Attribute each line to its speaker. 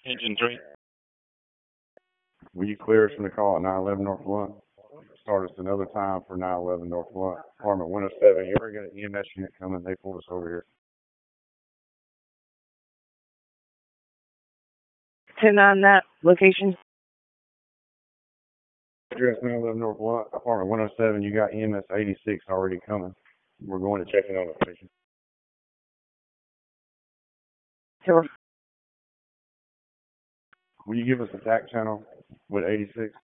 Speaker 1: Engine 3.
Speaker 2: Will you clear us from the call at 911 North Blunt? Start us another time for 911 North Blunt. Department 107. You ever got an EMS unit coming? They pulled us over here.
Speaker 3: 10 on that location.
Speaker 2: Address 911 North Blunt, Apartment 107. You got EMS 86 already coming. We're going to check in on the patient.
Speaker 3: Sure.
Speaker 2: Will you give us a TAC channel with 86?